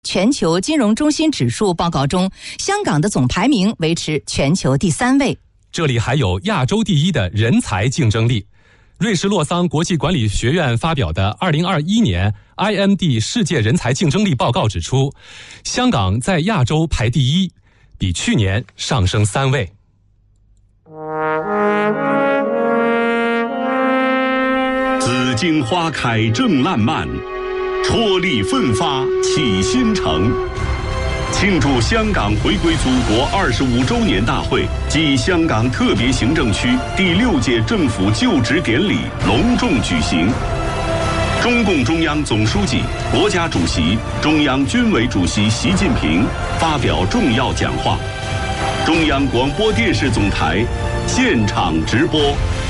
全球金融中心指数报告中，香港的总排名维持全球第3位。 这里还有亚洲第一的人才竞争力。瑞士洛桑国际管理学院发表的2021年 IMD 世界人才竞争力报告指出，香港在亚洲排第一，比去年上升3位。 紫荆花开正烂漫，踔厉奋发启新城。庆祝香港回归祖国25周年大会暨香港特别行政区第6届政府就职典礼隆重举行。中共中央总书记、国家主席、中央军委主席习近平发表重要讲话。中央广播电视总台现场直播。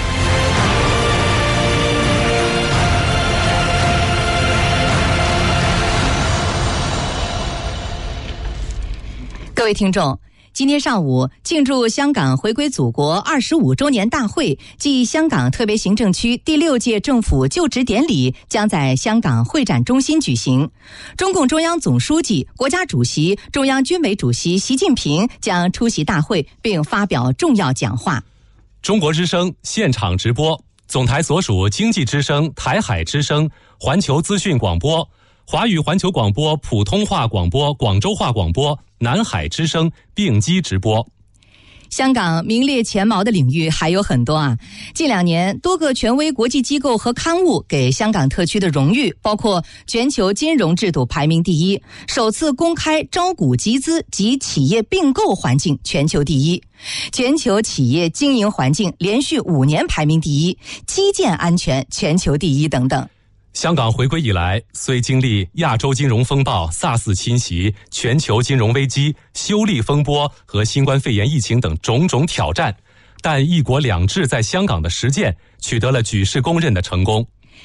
各位听众，今天上午庆祝香港回归祖国25周年大会暨香港特别行政区第6届政府就职典礼将在香港会展中心举行。中共中央总书记、国家主席、中央军委主席习近平将出席大会并发表重要讲话。 中国之声现场直播，总台所属经济之声、台海之声、环球资讯广播、华语环球广播、普通话广播、广州话广播、南海之声并机直播。 香港名列前茅的领域还有很多啊！近2年，多个权威国际机构和刊物给香港特区的荣誉，包括全球金融制度排名第一，首次公开招股集资及企业并购环境全球第一，全球企业经营环境连续5年排名第一，基建安全全球第一等等。 香港回归以来，虽经历亚洲金融风暴、SARS 侵袭、全球金融危机、修例风波和新冠肺炎疫情等种种挑战，但一国两制在香港的实践取得了举世公认的成功。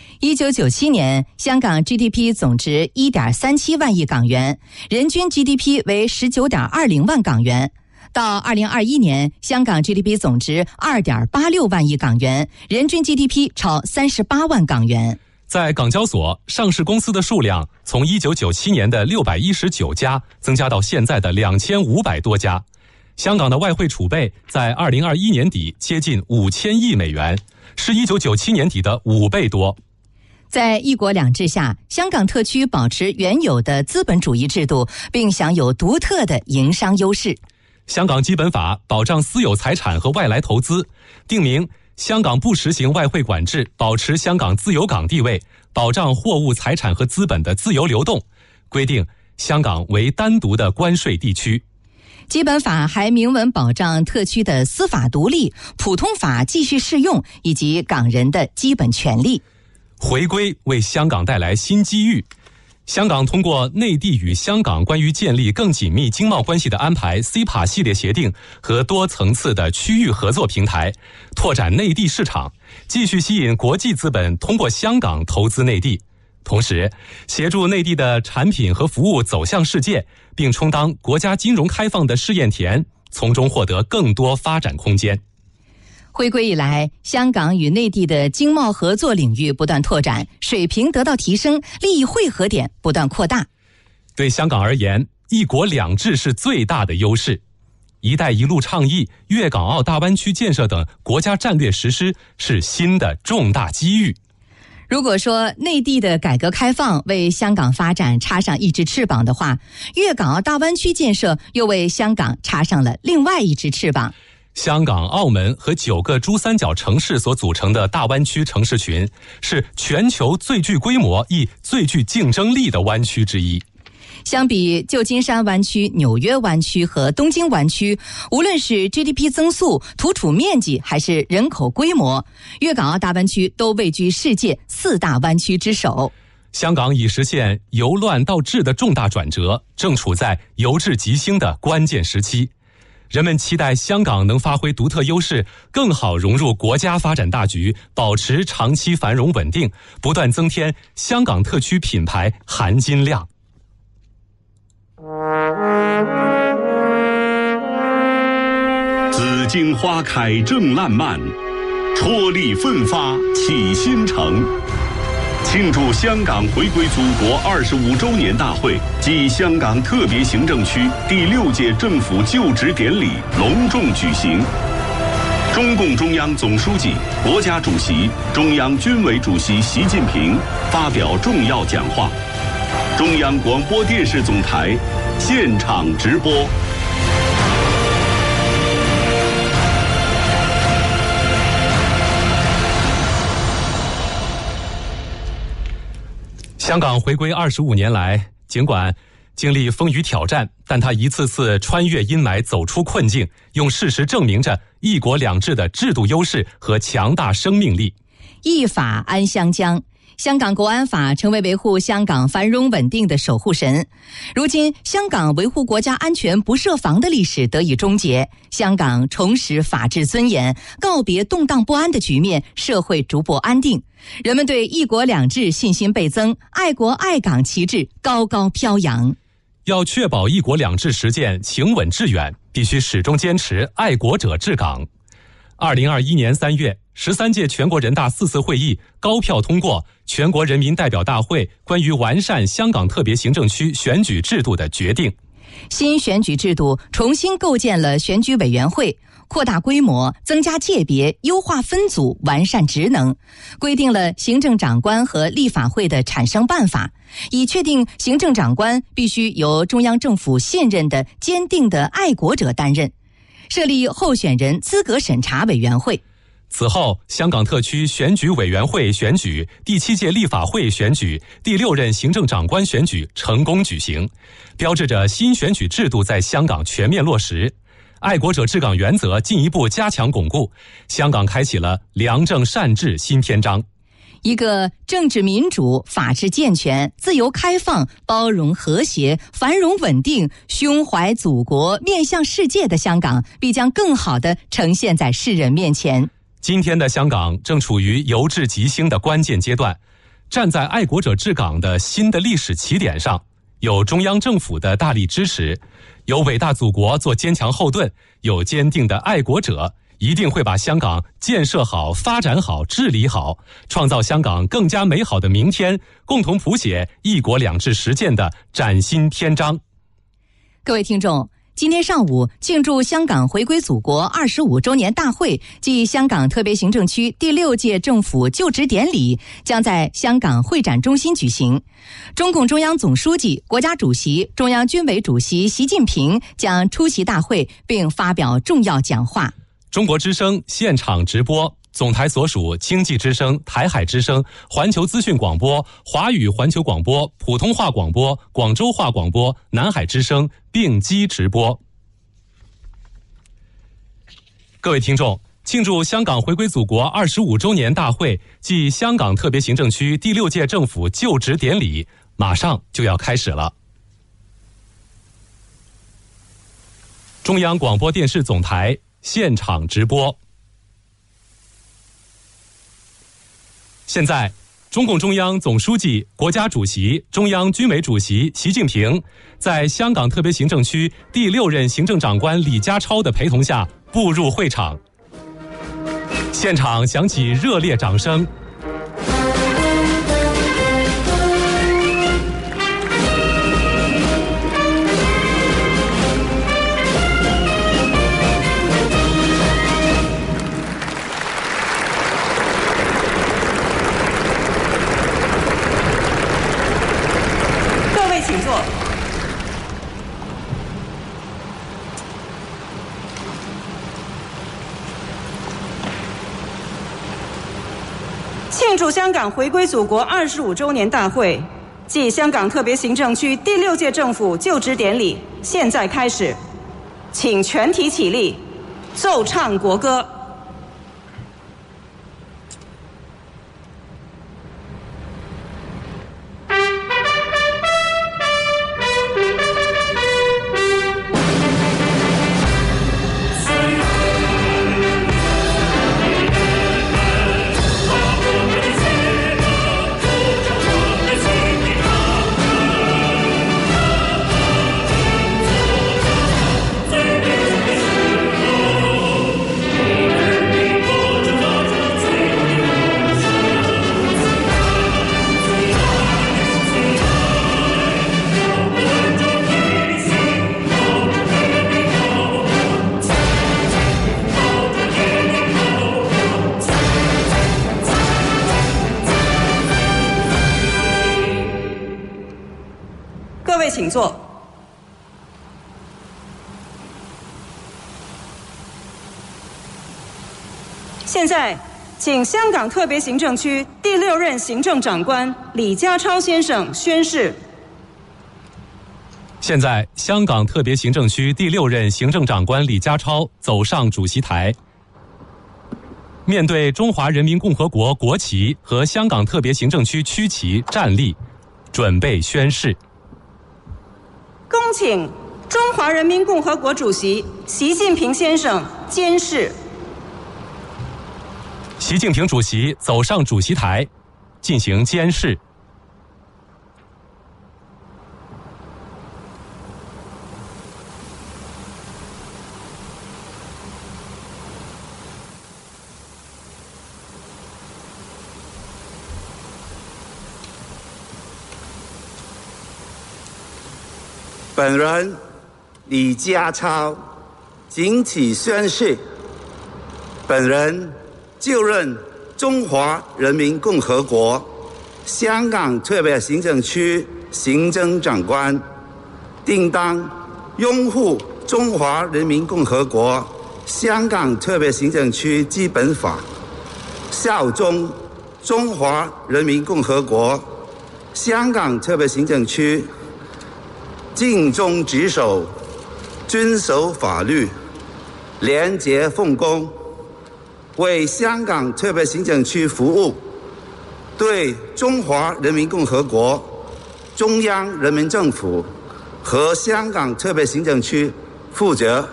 1997年，香港 GDP 总值 1.37 万亿港元，人均 GDP 为 19.20 万港元。到2021年，香港 GDP 总值 2.86 万亿港元，人均 GDP 超38万港元。 在港交所，上市公司的数量从1997年的619家增加到现在的2500多家。香港的外汇储备在2021年底接近5000亿美元，是1997年底的5倍多。 在一国两制下，香港特区保持原有的资本主义制度，并享有独特的营商优势。 香港基本法保障私有财产和外来投资，定明香港不实行外汇管制，保持香港自由港地位，保障货物、财产和资本的自由流动，规定香港为单独的关税地区。 基本法还明文保障特区的司法独立、普通法继续适用以及港人的基本权利。 回归为香港带来新机遇。香港通过内地与香港关于建立更紧密经贸关系的安排 CEPA 系列协定和多层次的区域合作平台，拓展内地市场，继续吸引国际资本通过香港投资内地，同时协助内地的产品和服务走向世界，并充当国家金融开放的试验田，从中获得更多发展空间。 回归以来，香港与内地的经贸合作领域不断拓展，水平得到提升，利益汇合点不断扩大。 对香港而言，一国两制是最大的优势。一带一路倡议、粤港澳大湾区建设等国家战略实施是新的重大机遇。 如果说内地的改革开放为香港发展插上一只翅膀的话，粤港澳大湾区建设又为香港插上了另外一只翅膀。 香港、澳门和9个珠三角城市所组成的大湾区城市群，是全球最具规模亦最具竞争力的湾区之一。 相比旧金山湾区、纽约湾区和东京湾区，无论是 GDP 增速、土储面积还是人口规模，粤港澳大湾区都位居世界4大湾区之首。 香港已实现由乱到治的重大转折，正处在由治及兴的关键时期。人们期待香港能发挥独特优势，更好融入国家发展大局，保持长期繁荣稳定，不断增添香港特区品牌含金量。 紫荆花开正烂漫，踔厉奋发启新城。 庆祝香港回归祖国25周年大会暨香港特别行政区第6届政府就职典礼隆重举行。中共中央总书记、国家主席、中央军委主席习近平发表重要讲话。中央广播电视总台现场直播。 香港回归25年来，尽管经历风雨挑战，但他一次次穿越阴霾，走出困境，用事实证明着一国两制的制度优势和强大生命力。 依法安香江，香港国安法成为维护香港繁荣稳定的守护神。如今，香港维护国家安全不设防的历史得以终结，香港重拾法治尊严，告别动荡不安的局面，社会逐步安定。人们对一国两制信心倍增，爱国爱港旗帜高高飘扬。 要确保一国两制实践行稳致远，必须始终坚持爱国者治港。2021年3月，13届全国人大4次会议高票通过全国人民代表大会关于完善香港特别行政区选举制度的决定。 新选举制度重新构建了选举委员会，扩大规模，增加界别，优化分组，完善职能，规定了行政长官和立法会的产生办法，以确定行政长官必须由中央政府信任的坚定的爱国者担任，设立候选人资格审查委员会。 此后，香港特区选举委员会选举、第7届立法会选举、第6任行政长官选举成功举行，标志着新选举制度在香港全面落实，爱国者治港原则进一步加强巩固，香港开启了良政善治新篇章。 一个政治民主、法治健全、自由开放、包容和谐、繁荣稳定、胸怀祖国、面向世界的香港，必将更好地呈现在世人面前。 今天的香港正处于由治及兴的关键阶段，站在爱国者治港的新的历史起点上，有中央政府的大力支持，有伟大祖国做坚强后盾，有坚定的爱国者，一定会把香港建设好、发展好、治理好，创造香港更加美好的明天，共同谱写一国两制实践的崭新篇章。 各位听众，今天上午庆祝香港回归祖国25周年大会暨香港特别行政区第6届政府就职典礼将在香港会展中心举行。中共中央总书记、国家主席、中央军委主席习近平将出席大会并发表重要讲话。 中国之声现场直播，总台所属经济之声、台海之声、环球资讯广播、华语环球广播、普通话广播、广州话广播、南海之声并机直播。各位听众，庆祝香港回归祖国25周年大会暨香港特别行政区第6届政府就职典礼马上就要开始了。中央广播电视总台现场直播。现在，中共中央总书记、国家主席、中央军委主席习近平在香港特别行政区第6任行政长官李家超的陪同下步入会场，现场响起热烈掌声。 庆祝香港回归祖国25周年大会暨香港特别行政区第6届政府就职典礼现在开始，请全体起立，奏唱国歌。 请坐。现在，请香港特别行政区第6任行政长官李家超先生宣誓。 现在，香港特别行政区第6任行政长官李家超走上主席台，面对中华人民共和国国旗和香港特别行政区区旗站立，准备宣誓。 恭请中华人民共和国主席习近平先生监誓。 习近平主席走上主席台，进行监誓。 本人李家超谨启宣誓，本人就任中华人民共和国香港特别行政区行政长官，定当拥护中华人民共和国香港特别行政区基本法，效忠中华人民共和国香港特别行政区，尽忠职守，遵守法律，廉洁奉公，为香港特别行政区服务，对中华人民共和国中央人民政府和香港特别行政区负责。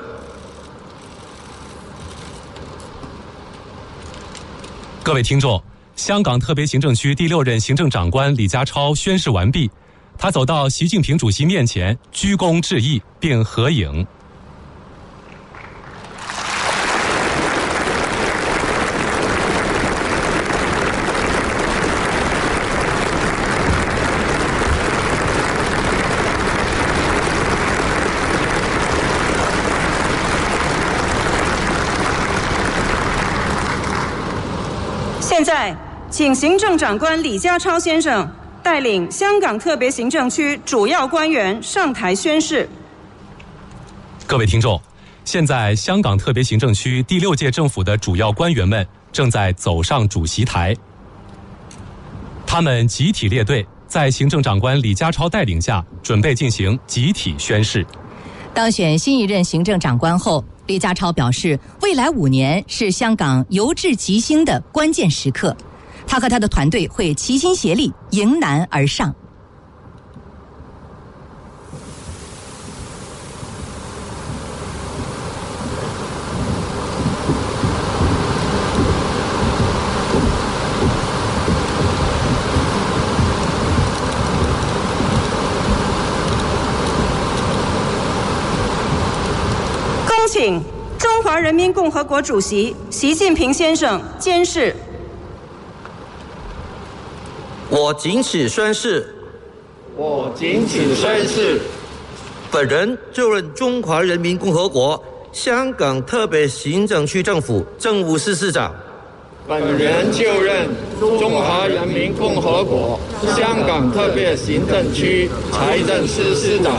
各位听众，香港特别行政区第6任行政长官李家超宣誓完毕，他走到习近平主席面前，鞠躬致意并合影。 现在，请行政长官李家超先生带领香港特别行政区主要官员上台宣誓。 各位听众，现在香港特别行政区第6届政府的主要官员们正在走上主席台，他们集体列队，在行政长官李家超带领下，准备进行集体宣誓。 当选新一任行政长官后，李家超表示，未来5年是香港由治及兴的关键时刻，他和他的团队会齐心协力，迎难而上。 恭请中华人民共和国主席习近平先生监誓。 我谨此宣誓。 我谨此宣誓。 本人就任中华人民共和国香港特别行政区政府政务司司长。 本人就任中华人民共和国香港特别行政区财政司司长。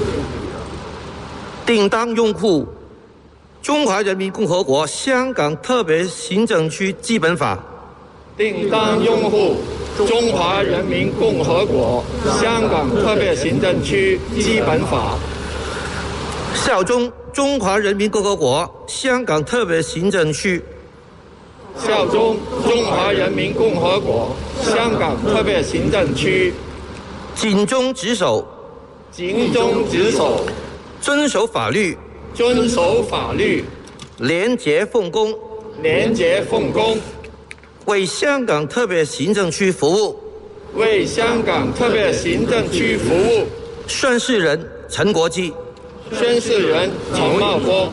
定当拥护中华人民共和国香港特别行政区基本法。 定当拥护中华人民共和国香港特别行政区基本法， 效忠中华人民共和国香港特别行政区， 效忠中华人民共和国香港特别行政区， 尽忠职守， 尽忠职守， 遵守法律， 遵守法律， 廉洁奉公， 廉洁奉公， 为香港特别行政区服务， 为香港特别行政区服务。 宣誓人陈国基。 宣誓人陈茂波。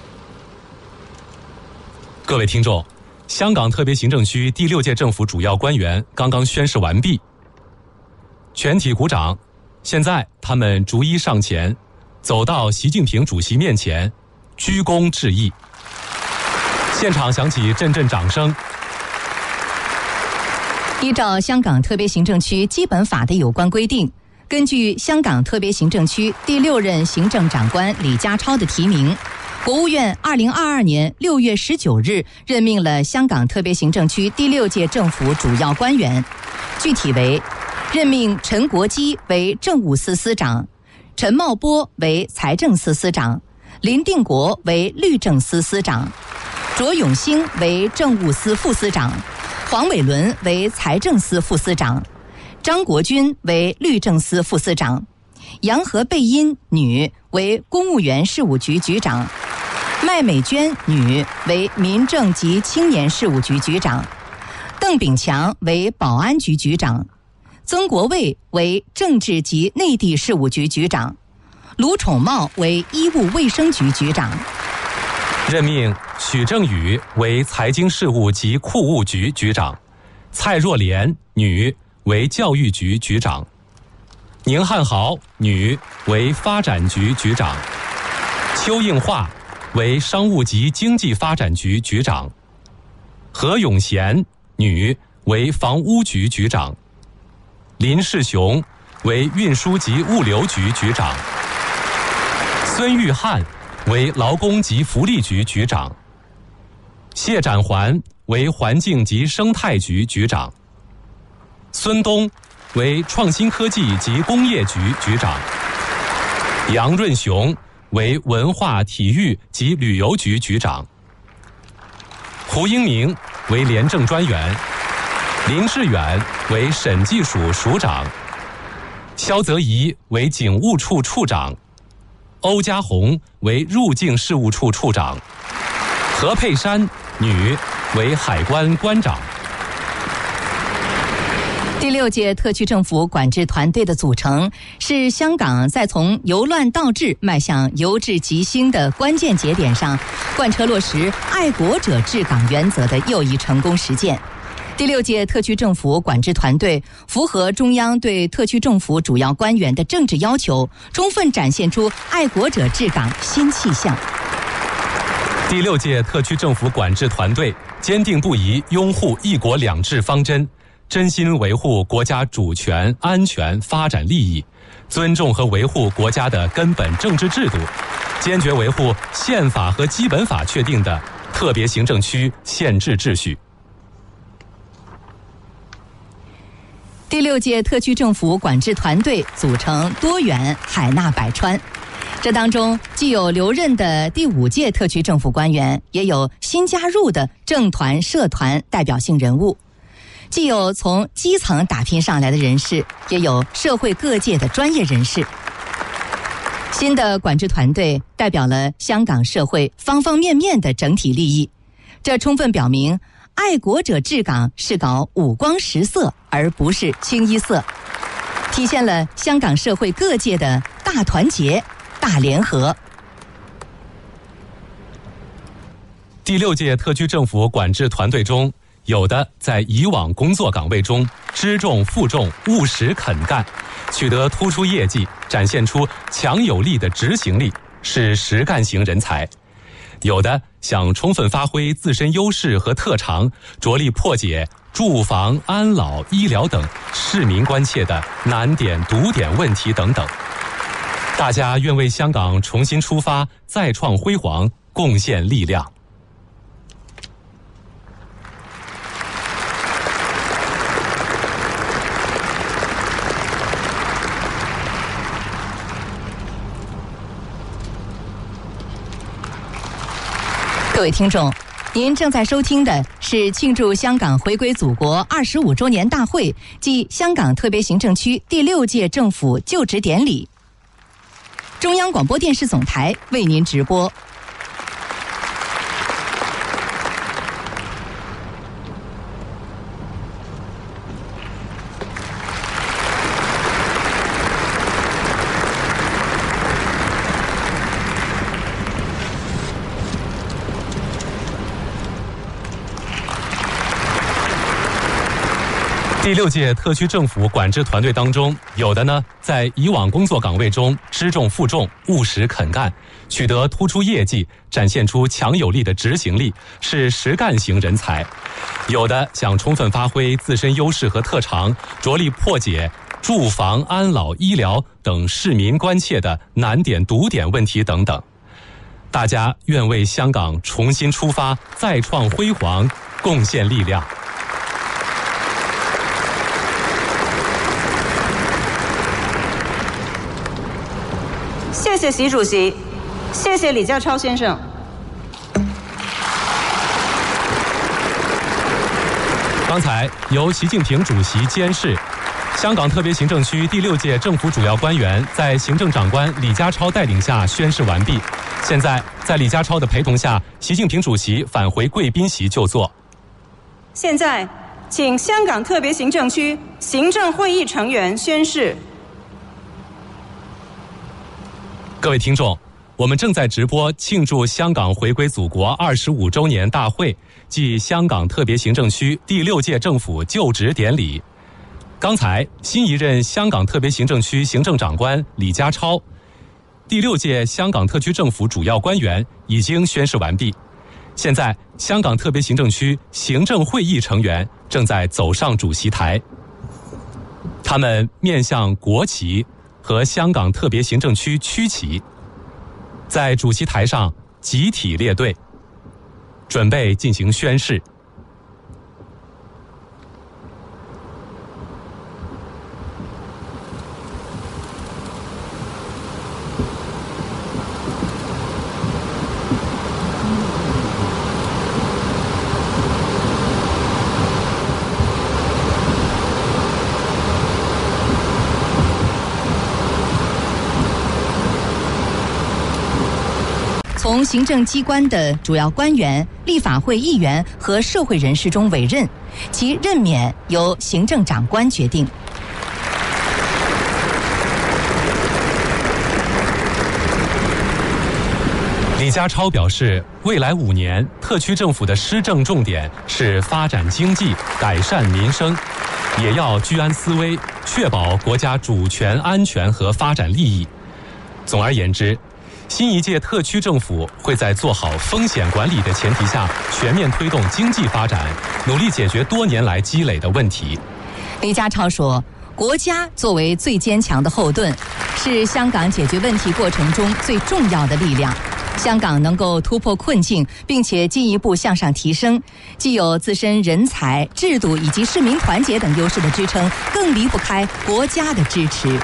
各位听众，香港特别行政区第6届政府主要官员刚刚宣誓完毕，全体鼓掌。现在他们逐一上前，走到习近平主席面前，鞠躬致意。现场响起阵阵掌声。 依照香港特别行政区基本法的有关规定， 根据香港特别行政区第6任行政长官李家超的提名，国务院2022年6月19日任命了香港特别行政区第6届政府主要官员，具体为任命陈国基为政务司司长，陈茂波为财政司司长，林定国为律政司司长，卓永兴为政务司副司长，黄伟伦为财政司副司长，张国军为律政司副司长，杨何贝因女为公务员事务局局长，麦美娟女为民政及青年事务局局长，邓炳强为保安局局长，曾国卫为政治及内地事务局局长，卢宠茂为医务卫生局局长。 任命许正宇为财经事务及库务局局长，蔡若莲女为教育局局长，宁汉豪女为发展局局长，邱应化为商务及经济发展局局长，何永贤女为房屋局局长，林世雄为运输及物流局局长，孙玉汉为劳工及福利局局长，谢展环为环境及生态局局长，孙东为创新科技及工业局局长，杨润雄为文化体育及旅游局局长，胡英明为廉政专员，林志远为审计署署长，肖泽怡为警务处处长，欧家宏为入境事务处处长，何佩珊女为海关关长。 第6届特区政府管制团队的组成是香港在从由乱到治迈向由治及兴的关键节点上贯彻落实爱国者治港原则的又一成功实践。第6届特区政府管制团队符合中央对特区政府主要官员的政治要求，充分展现出爱国者治港新气象。 第6届特区政府管制团队坚定不移拥护一国两制方针，真心维护国家主权、安全、发展利益，尊重和维护国家的根本政治制度，坚决维护宪法和基本法确定的特别行政区宪制秩序。 第6届特区政府管制团队组成多元，海纳百川。这当中既有留任的第5届特区政府官员，也有新加入的政团、社团代表性人物。既有从基层打拼上来的人士，也有社会各界的专业人士。新的管制团队代表了香港社会方方面面的整体利益，这充分表明爱国者治港是搞五光十色，而不是清一色，体现了香港社会各界的大团结、大联合。 第6届特区政府管制团队中，有的在以往工作岗位中知重负重、务实肯干，取得突出业绩，展现出强有力的执行力，是实干型人才；有的想充分发挥自身优势和特长，着力破解住房、安老、医疗等市民关切的难点、堵点问题等等。大家愿为香港重新出发、再创辉煌贡献力量。 各位听众，您正在收听的是庆祝香港回归祖国25周年大会暨香港特别行政区第6届政府就职典礼，中央广播电视总台为您直播。 第6届特区政府管制团队当中，有的呢在以往工作岗位中知重负重、务实肯干，取得突出业绩，展现出强有力的执行力，是实干型人才；有的想充分发挥自身优势和特长，着力破解住房、安老、医疗等市民关切的难点、堵点问题等等。大家愿为香港重新出发、再创辉煌贡献力量。 谢谢习主席，谢谢李家超先生。 刚才由习近平主席监事，香港特别行政区第6届政府主要官员在行政长官李家超带领下宣誓完毕。现在在李家超的陪同下，习近平主席返回贵宾席就座。 现在请香港特别行政区行政会议成员宣誓。 各位听众，我们正在直播庆祝香港回归祖国25周年大会暨香港特别行政区第6届政府就职典礼。刚才新一任香港特别行政区行政长官李家超，第6届香港特区政府主要官员已经宣誓完毕。现在香港特别行政区行政会议成员正在走上主席台，他们面向国旗和香港特别行政区区旗，在主席台上集体列队，准备进行宣誓。 从行政机关的主要官员、立法会议员和社会人士中委任，其任免由行政长官决定。 李家超表示，未来5年，特区政府的施政重点是发展经济、改善民生，也要居安思危，确保国家主权、安全和发展利益。总而言之，新一届特区政府会在做好风险管理的前提下，全面推动经济发展，努力解决多年来积累的问题。 李家超说，国家作为最坚强的后盾，是香港解决问题过程中最重要的力量。香港能够突破困境，并且进一步向上提升，既有自身人才、制度以及市民团结等优势的支撑，更离不开国家的支持。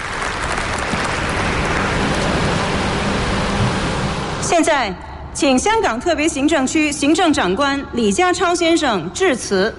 现在，请香港特别行政区行政长官李家超先生致辞。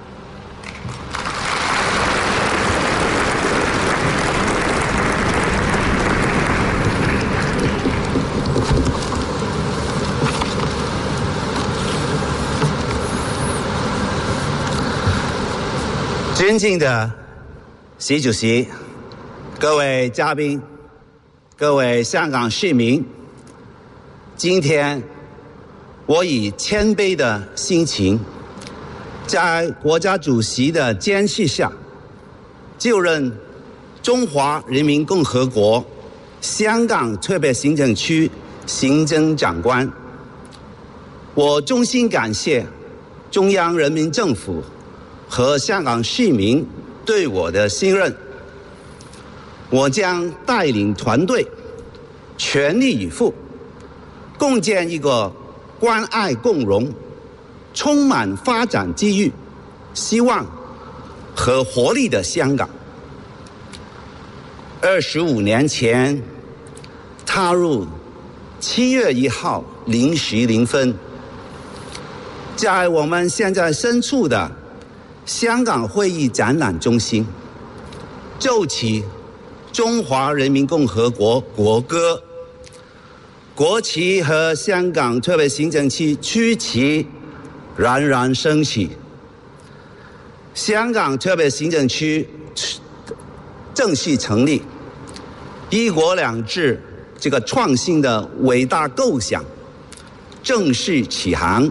尊敬的习主席、各位嘉宾、各位香港市民，今天我以谦卑的心情，在国家主席的监视下，就任中华人民共和国香港特别行政区行政长官。我衷心感谢中央人民政府和香港市民对我的信任。我将带领团队全力以赴，共建一个关爱共融、充满发展机遇、希望和活力的香港。25年前踏入7月1号0时0分，在我们现在身处的香港会议展览中心，奏起中华人民共和国国歌，国旗和香港特别行政区区旗冉冉升起。香港特别行政区正式成立，一国两制这个创新的伟大构想正式起航。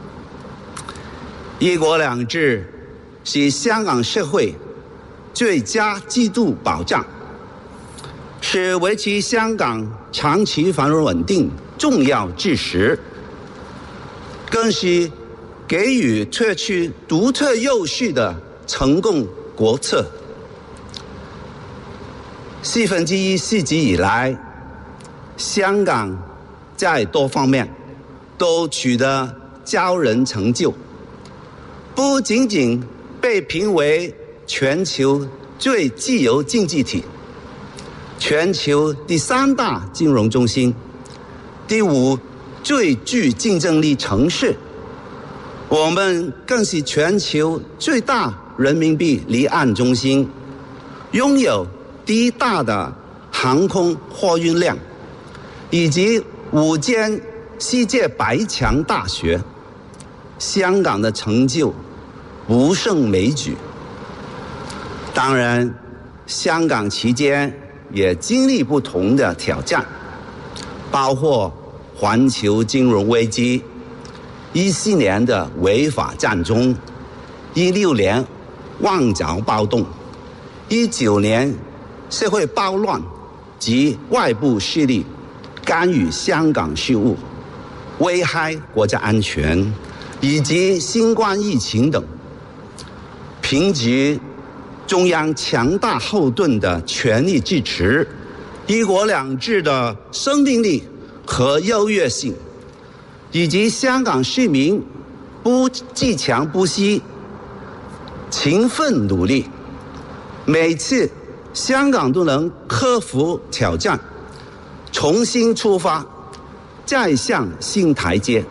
一国两制是香港社会最佳制度保障，是维持香港长期繁荣稳定重要基石，更是给予特区独特优势的成功国策。 1/4世纪以来，香港在多方面都取得骄人成就，不仅仅被评为全球最自由经济体、全球第3大金融中心、第5最具竞争力城市，我们更是全球最大人民币离岸中心，拥有第1大的航空货运量，以及5间世界100强大学。香港的成就不胜枚举。当然，香港期间也经历不同的挑战，包括环球金融危机、14年的违法占中、16年旺角暴动、19年社会暴乱及外部势力干预香港事务，危害国家安全，以及新冠疫情等。凭借中央强大后盾的全力支持，一国两制的生命力和优越性，以及香港市民不自强不息、勤奋努力，每次香港都能克服挑战，重新出发，再上新台阶。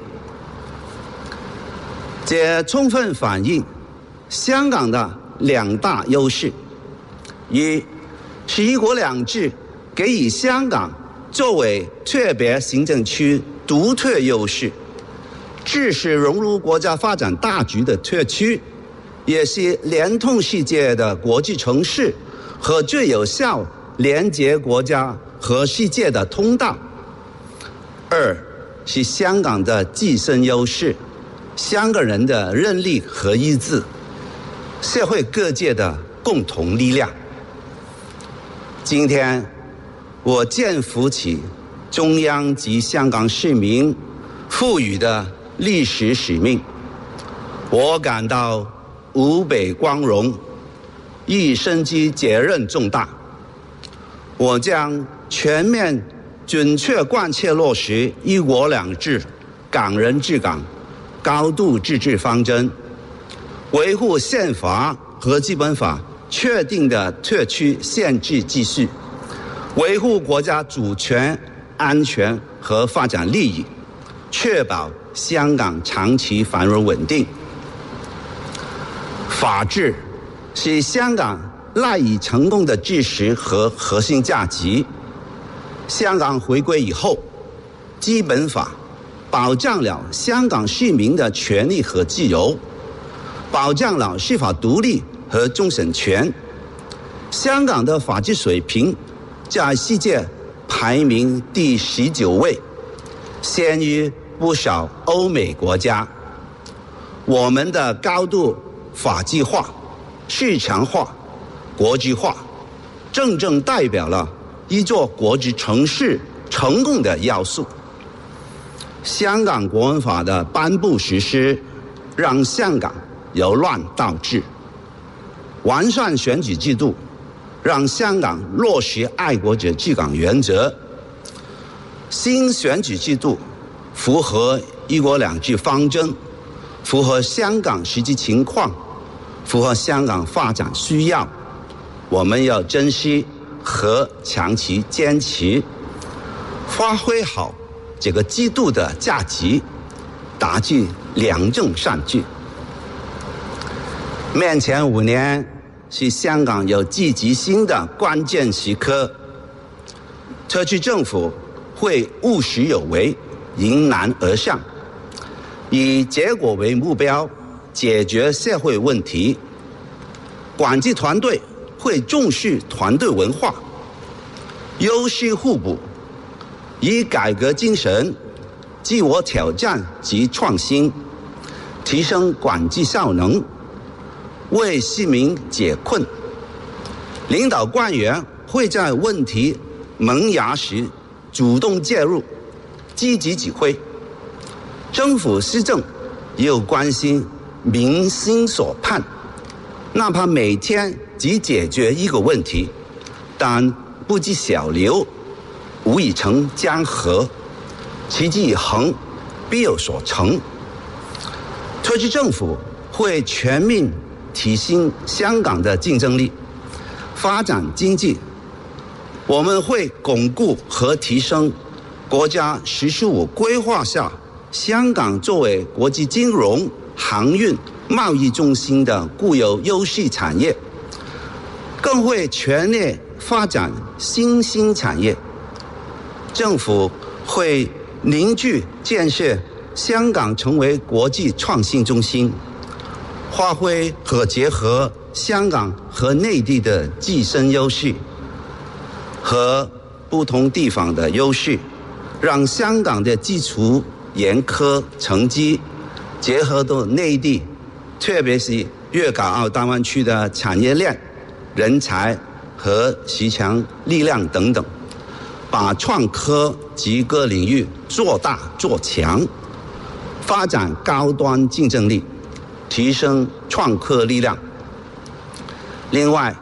这充分反映香港的2大优势：一是一国两制给予香港作为特别行政区独特优势，既是融入国家发展大局的特区，也是联通世界的国际城市和最有效连接国家和世界的通道。2是香港的自身优势，香港人的韧力和意志，社会各界的共同力量。今天我肩负起中央及香港市民赋予的历史使命，我感到无比光荣，亦深知责任重大。我将全面准确贯彻落实一国两制、港人治港、高度自治方针，维护宪法和基本法确定的特区宪制秩序，维护国家主权、安全和发展利益，确保香港长期繁荣稳定。法治是香港赖以成功的基石和核心价值。香港回归以后，基本法保障了香港市民的权利和自由，保障了司法独立和终审权。香港的法治水平在世界排名第19位，先于不少欧美国家。我们的高度法治化、市场化、国际化，真正代表了一座国际城市成功的要素。香港国安法的颁布实施，让香港由乱到治；完善选举制度，让香港落实爱国者治港原则。新选举制度符合一国两制方针，符合香港实际情况，符合香港发展需要。我们要珍惜和长期坚持，发挥好这个制度的价值，达至良政善治。面前5年是香港有积极性的关键时刻，特区政府会务实有为，迎难而上，以结果为目标，解决社会问题。管治团队会重视团队文化，优势互补，以改革精神、自我挑战及创新，提升管治效能，为市民解困。领导官员会在问题萌芽时主动介入，积极指挥。政府施政也有关心民心所盼，哪怕每天只解决一个问题，但不积小流，无以成江河，其计衡，必有所成。特区政府会全面提升香港的竞争力，发展经济。我们会巩固和提升国家“十四五”规划下香港作为国际金融、航运、贸易中心的固有优势产业，更会全力发展新兴产业。政府会凝聚建设香港成为国际创新中心，发挥和结合香港和内地的自身优势和不同地方的优势，让香港的基础研科成绩结合到内地，特别是粤港澳大湾区的产业链、人才和市场力量等等，把创科及各领域做大做强，发展高端竞争力，提升创科力量。另外，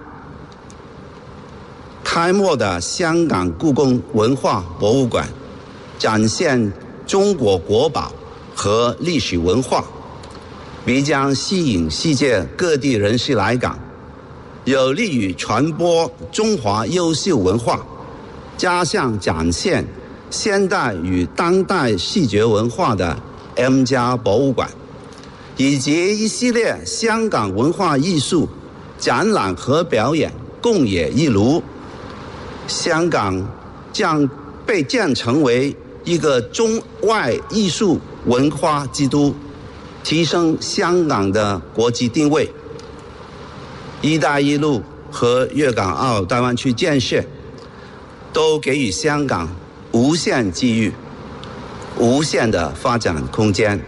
开幕的香港故宫文化博物馆展现中国国宝和历史文化，必将吸引世界各地人士来港，有利于传播中华优秀文化，加上展现现代与当代视觉文化的 M+ 博物馆，以及一系列香港文化艺术展览和表演共冶一炉。香港将被建成为一个中外艺术文化之都，提升香港的国际定位。一带一路和粤港澳大湾区建设都给予香港无限机遇、无限的发展空间。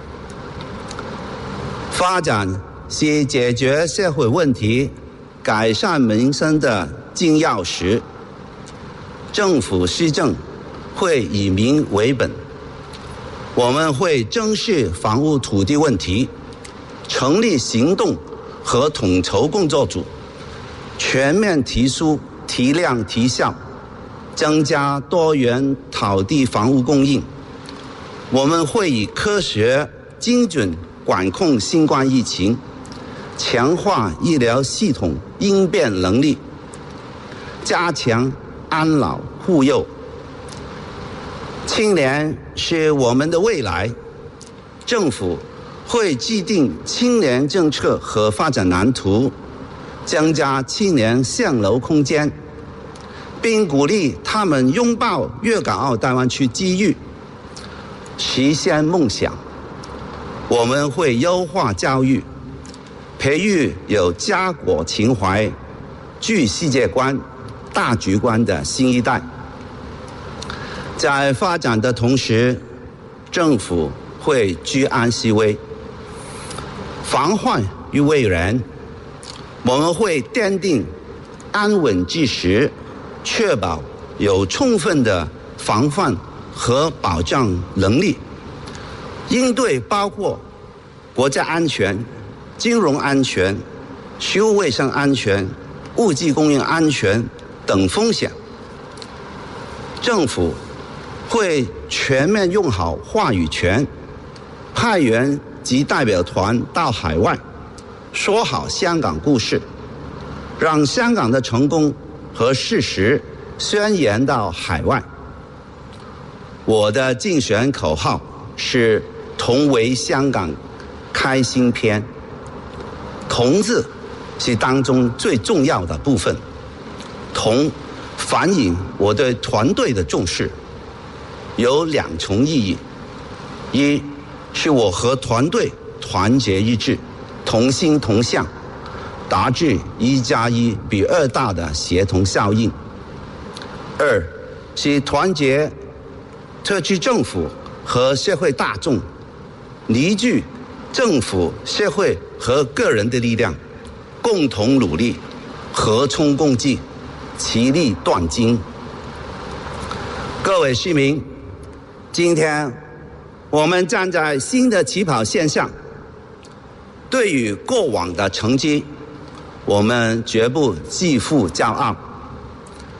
发展是解决社会问题、改善民生的金钥匙。政府施政会以民为本，我们会正视房屋土地问题，成立行动和统筹工作组，全面提速、提量、提效，增加多元土地房屋供应。我们会以科学精准管控新冠疫情，强化医疗系统应变能力，加强安老护幼。青年是我们的未来，政府会制定青年政策和发展蓝图，增加青年向楼空间，并鼓励他们拥抱粤港澳大湾区机遇，实现梦想。我们会优化教育，培育有家国情怀、具世界观、大局观的新一代。在发展的同时，政府会居安思危，防患于未然。我们会奠定安稳之时，确保有充分的防范和保障能力，应对包括国家安全、金融安全、食物卫生安全、物资供应安全等风险。政府会全面用好话语权，派员及代表团到海外，说好香港故事，让香港的成功和事实宣扬到海外。我的竞选口号是同为香港开新篇，同字是当中最重要的部分，同反映我对团队的重视，有两重意义。一是我和团队团结一致，同心同向，达至1+1比2大的协同效应。二是团结特区政府和社会大众，凝聚政府、社会和个人的力量，共同努力，和衷共济，其利断金。各位市民，今天我们站在新的起跑线上，对于过往的成绩，我们绝不自负骄傲。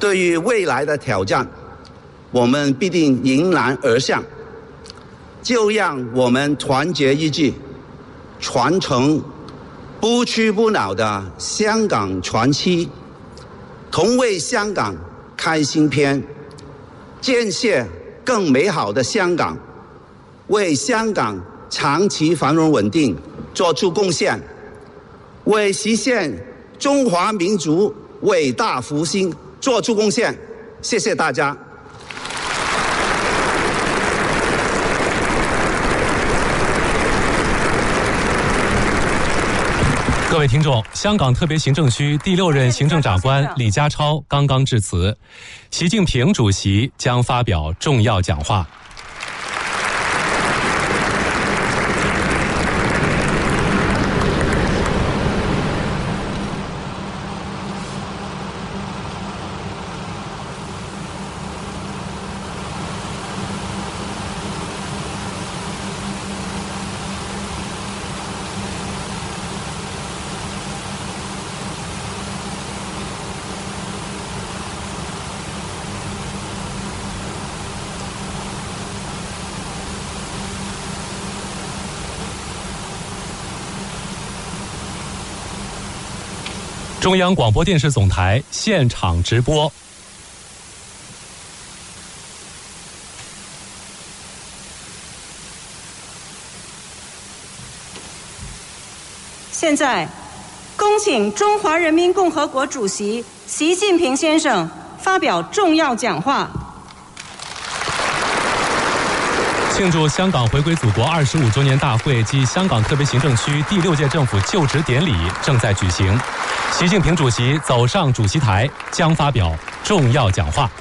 对于未来的挑战，我们必定迎难而上。就让我们团结一致，传承不屈不挠的香港传奇，同为香港开新篇，建设更美好的香港，为香港长期繁荣稳定做出贡献，为实现中华民族伟大复兴做出贡献。谢谢大家。 各位听众，香港特别行政区第6任行政长官李家超刚刚致辞，习近平主席将发表重要讲话。中央广播电视总台现场直播。 现在，恭请中华人民共和国主席习近平先生发表重要讲话。 庆祝香港回归祖国25周年大会暨香港特别行政区第6届政府就职典礼正在举行。习近平主席走上主席台，将发表重要讲话。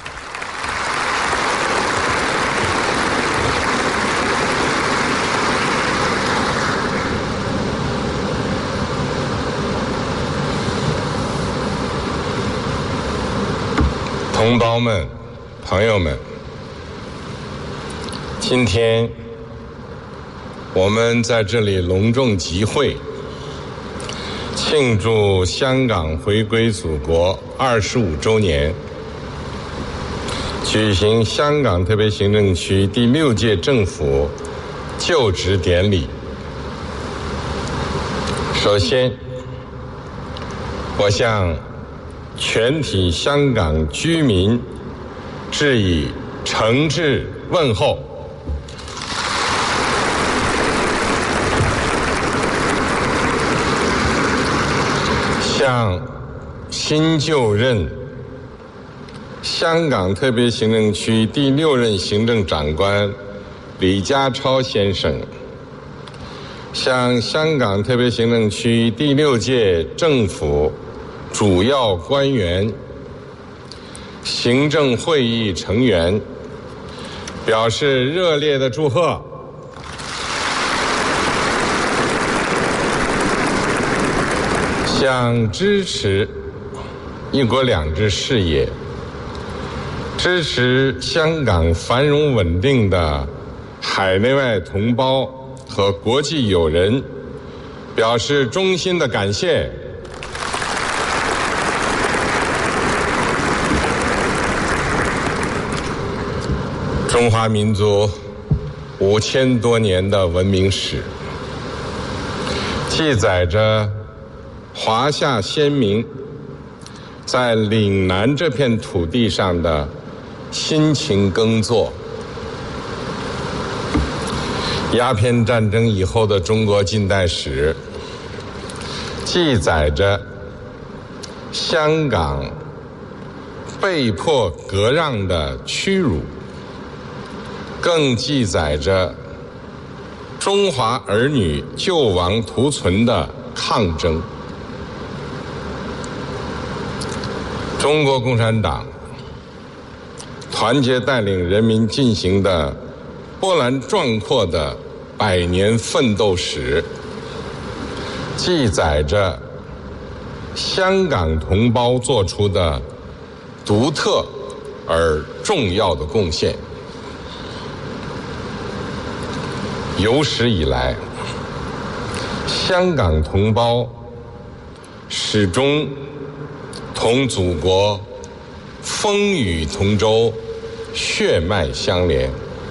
同胞们，朋友们，今天我们在这里隆重集会，庆祝香港回归祖国25周年，举行香港特别行政区第6届政府就职典礼。首先，我向全体香港居民致以诚挚问候。向新就任香港特别行政区第6任行政长官李家超先生，向香港特别行政区第6届政府主要官员、行政会议成员表示热烈的祝贺。向支持一国两制事业、支持香港繁荣稳定的海内外同胞和国际友人表示衷心的感谢。中华民族5000多年的文明史，记载着华夏先民在岭南这片土地上的辛勤耕作。鸦片战争以后的中国近代史，记载着香港被迫割让的屈辱，更记载着中华儿女救亡图存的抗争。中国共产党团结带领人民进行的波澜壮阔的100年奋斗史，记载着香港同胞做出的独特而重要的贡献。有史以来，香港同胞始终同祖国风雨同舟，血脉相连。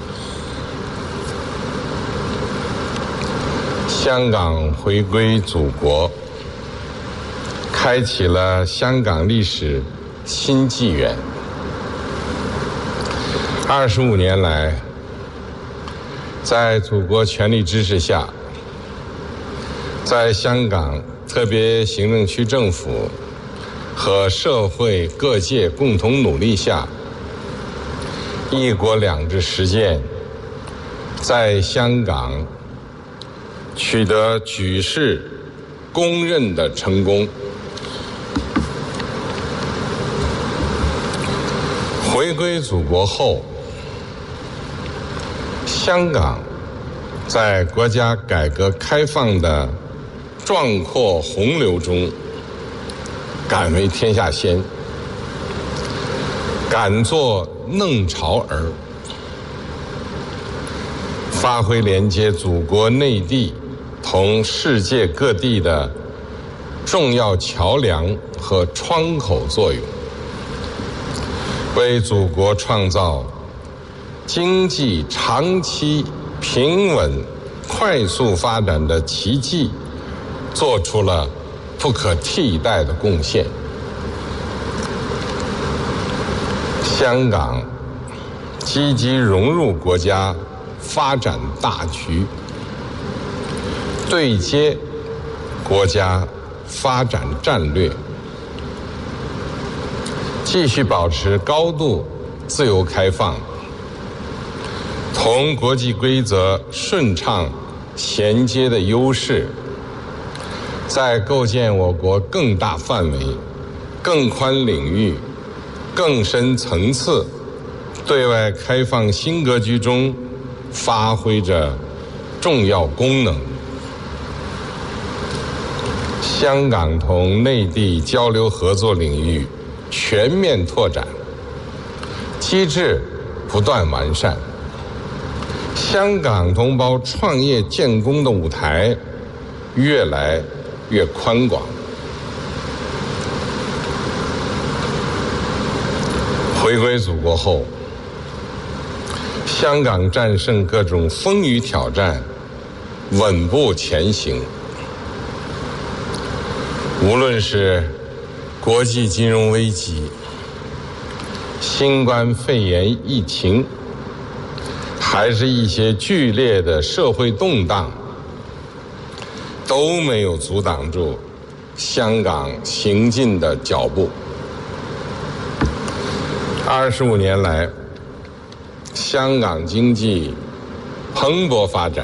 香港回归祖国，开启了香港历史新纪元。25年来，在祖国全力支持下，在香港特别行政区政府和社会各界共同努力下，一国两制实践在香港取得举世公认的成功。回归祖国后，香港在国家改革开放的壮阔洪流中敢为天下先，敢作弄潮儿，发挥连接祖国内地同世界各地的重要桥梁和窗口作用，为祖国创造经济长期平稳快速发展的奇迹做出了不可替代的贡献。香港积极融入国家发展大局，对接国家发展战略，继续保持高度自由开放，同国际规则顺畅衔接的优势，在构建我国更大范围、更宽领域、更深层次对外开放新格局中发挥着重要功能。香港同内地交流合作领域全面拓展，机制不断完善，香港同胞创业建功的舞台越来越宽广。回归祖国后，香港战胜各种风雨挑战，稳步前行。无论是国际金融危机、新冠肺炎疫情，还是一些剧烈的社会动荡，都没有阻挡住香港行进的脚步。25年来，香港经济蓬勃发展，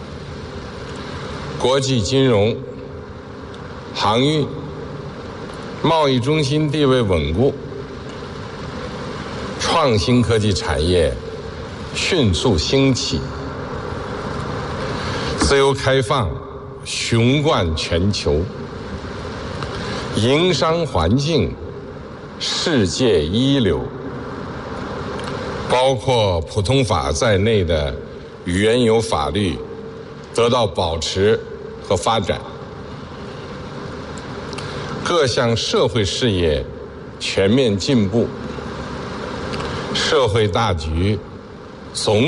国际金融、航运、贸易中心地位稳固，创新科技产业迅速兴起，自由开放雄冠全球，营商环境世界一流，包括普通法在内的原有法律得到保持和发展，各项社会事业全面进步，社会大局总